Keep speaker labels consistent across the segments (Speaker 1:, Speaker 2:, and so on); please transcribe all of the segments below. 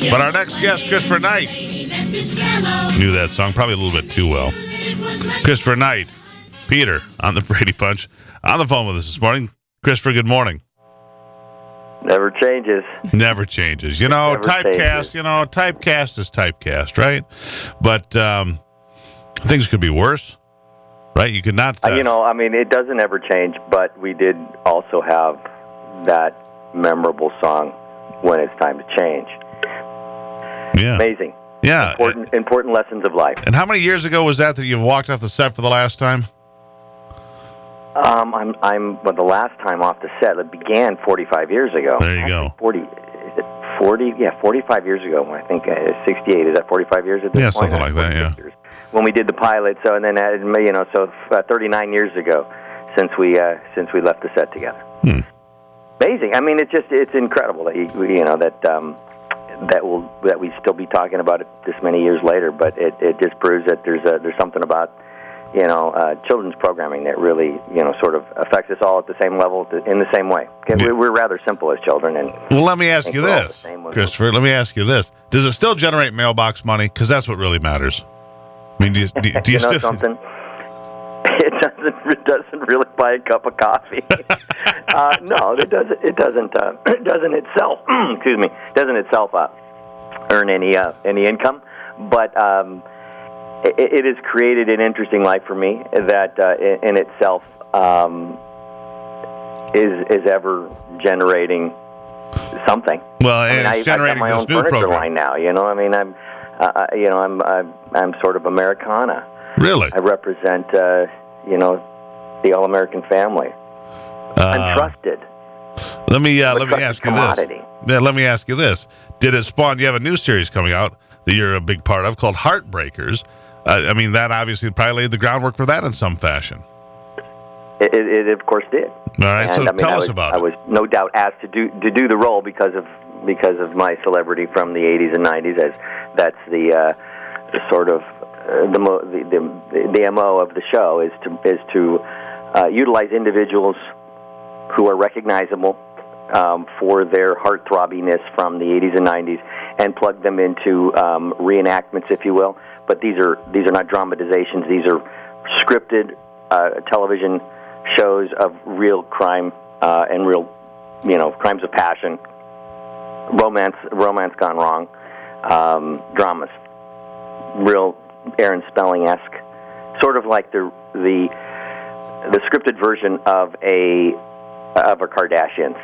Speaker 1: But our next guest, Christopher Knight, knew that song probably a little bit too well. Christopher Knight, Peter on the Brady Bunch, on the phone with us this morning. Christopher, good morning.
Speaker 2: Never changes.
Speaker 1: Never changes. You know, typecast is typecast, right? But things could be worse, right? You could not...
Speaker 2: it doesn't ever change, but we did also have that memorable song, When It's Time to Change.
Speaker 1: Yeah.
Speaker 2: Amazing.
Speaker 1: Yeah.
Speaker 2: Important lessons of life.
Speaker 1: And how many years ago was that you've walked off the set for the last time?
Speaker 2: The last time off the set, it began 45 years ago.
Speaker 1: There you go.
Speaker 2: 40? Is it 40? Yeah, 45 years ago. I think 68. Is that 45 years at this point?
Speaker 1: Yeah, something like that. Yeah.
Speaker 2: Years. When we did the pilot, 39 years ago since we left the set together. Amazing. I mean, it's incredible that that we still be talking about it this many years later. But it just proves that there's something about children's programming that really, sort of affects us all at the same level, in the same way. We're rather simple as children.
Speaker 1: Well, let me ask you this, Christopher. Let me ask you this: does it still generate mailbox money? Because that's what really matters. I mean, do you still
Speaker 2: something? It doesn't really buy a cup of coffee. No, it doesn't. It doesn't itself. Excuse me. Doesn't itself earn any income, but. It has created an interesting life for me that in itself is ever generating something.
Speaker 1: Well, I've got
Speaker 2: my own furniture line now. I'm sort of Americana.
Speaker 1: Really?
Speaker 2: I represent the all-American family. I'm trusted.
Speaker 1: Let me ask you this. Yeah, let me ask you this. Did it spawn? You have a new series coming out that you're a big part of called Heartbreakers. That obviously probably laid the groundwork for that in some fashion.
Speaker 2: It of course did.
Speaker 1: All right, so tell us about it.
Speaker 2: I was no doubt asked to do the role because of my celebrity from the 80s and 90s, as that's the sort of the MO of the show is to utilize individuals who are recognizable for their heartthrobiness from the 80s and 90s and plug them into reenactments, if you will. But these are not dramatizations. These are scripted television shows of real crime and real, crimes of passion, romance gone wrong, dramas, real Aaron Spelling-esque, sort of like the scripted version of a Kardashians.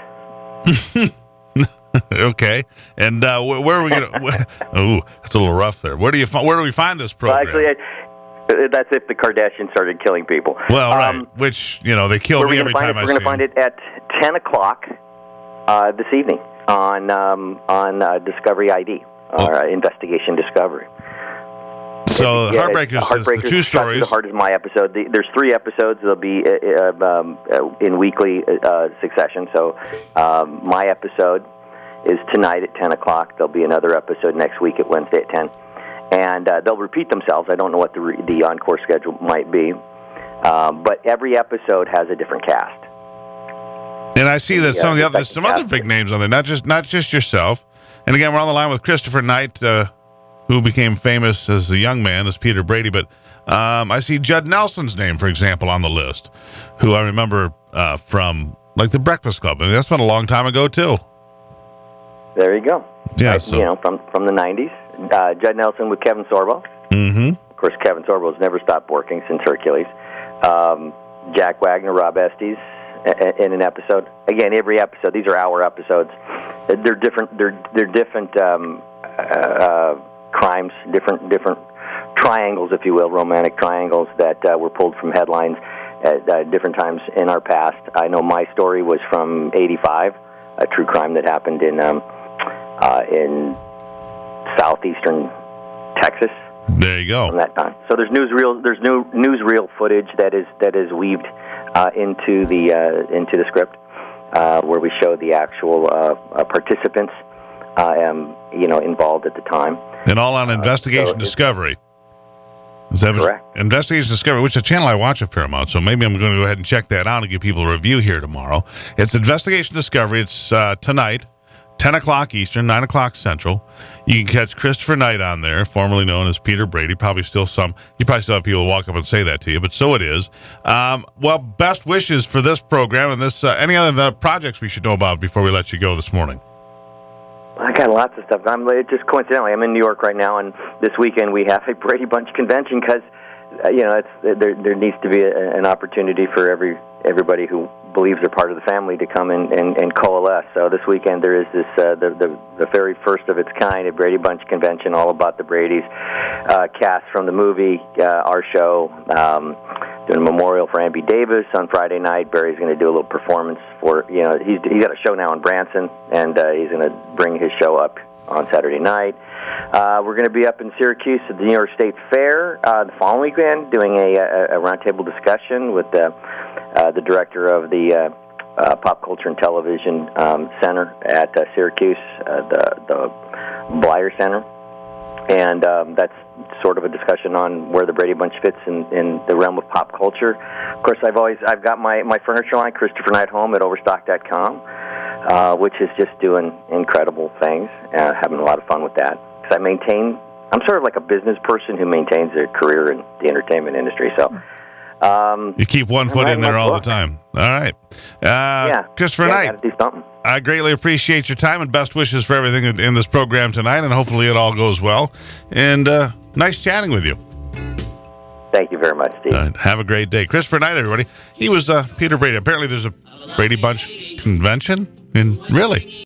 Speaker 1: Okay, and where are we going to... Oh, that's a little rough there. Where do we find this program?
Speaker 2: Well, actually, that's if the Kardashians started killing people.
Speaker 1: Well, right, which, they kill me every time I see them.
Speaker 2: We're going to find it at 10 o'clock this evening on Discovery ID, or Investigation Discovery.
Speaker 1: So Heartbreakers is the two stories.
Speaker 2: The Heart is my episode. There's 3 episodes. They'll be in weekly succession. So my episode is tonight at 10 o'clock. There'll be another episode next week at Wednesday at 10. And they'll repeat themselves. I don't know what the encore schedule might be. But every episode has a different cast.
Speaker 1: And I see that some other big names on there, not just yourself. And again, we're on the line with Christopher Knight, who became famous as a young man, as Peter Brady. But I see Judd Nelson's name, for example, on the list, who I remember from The Breakfast Club. I mean, that's been a long time ago, too.
Speaker 2: There you go.
Speaker 1: Yeah,
Speaker 2: from the 90s. Judd Nelson with Kevin Sorbo.
Speaker 1: Mm-hmm.
Speaker 2: Of course, Kevin Sorbo's never stopped working since Hercules. Jack Wagner, Rob Estes in an episode. Again, every episode. These are hour episodes. They're different. They're different crimes, different triangles, if you will, romantic triangles that were pulled from headlines at different times in our past. I know my story was from '85, a true crime that happened in southeastern Texas.
Speaker 1: There you go.
Speaker 2: From that time, so there's newsreel footage that is weaved into the script, where we show the actual participants, involved at the time.
Speaker 1: And all on Investigation Discovery. Is that
Speaker 2: correct?
Speaker 1: Investigation Discovery, which is a channel I watch at Paramount, so maybe I'm going to go ahead and check that out and give people a review here tomorrow. It's Investigation Discovery. It's tonight, 10 o'clock Eastern, 9 o'clock Central. You can catch Christopher Knight on there, formerly known as Peter Brady. Probably still you probably still have people walk up and say that to you, but so it is. Well, best wishes for this program and this any other projects we should know about before we let you go this morning.
Speaker 2: I got lots of stuff. Just coincidentally, I'm in New York right now, and this weekend we have a Brady Bunch convention because, there needs to be an opportunity for everybody who believes they're part of the family to come and coalesce. So this weekend there is this the very first of its kind, a Brady Bunch convention, all about the Bradys. Cast from the movie, our show, doing a memorial for Amby Davis on Friday night. Barry's going to do a little performance for, he's got a show now in Branson, and he's going to bring his show up on Saturday night. We're going to be up in Syracuse at the New York State Fair the following weekend, doing a roundtable discussion with the director of the Pop Culture and Television Center at Syracuse, the Blyer Center, and that's sort of a discussion on where the Brady Bunch fits in the realm of pop culture. Of course, I've got my furniture line, Christopher Knight Home, at Overstock.com, which is just doing incredible things. Having a lot of fun with that. Because I'm sort of like a business person who maintains a career in the entertainment industry. So
Speaker 1: you keep one foot in there all the time. All right. Christopher Knight,
Speaker 2: gotta do something.
Speaker 1: I greatly appreciate your time and best wishes for everything in this program tonight, and hopefully it all goes well. And nice chatting with you.
Speaker 2: Thank you very much, Steve.
Speaker 1: Have a great day. Christopher Knight, everybody. He was Peter Brady. Apparently there's a Brady Bunch convention. Really?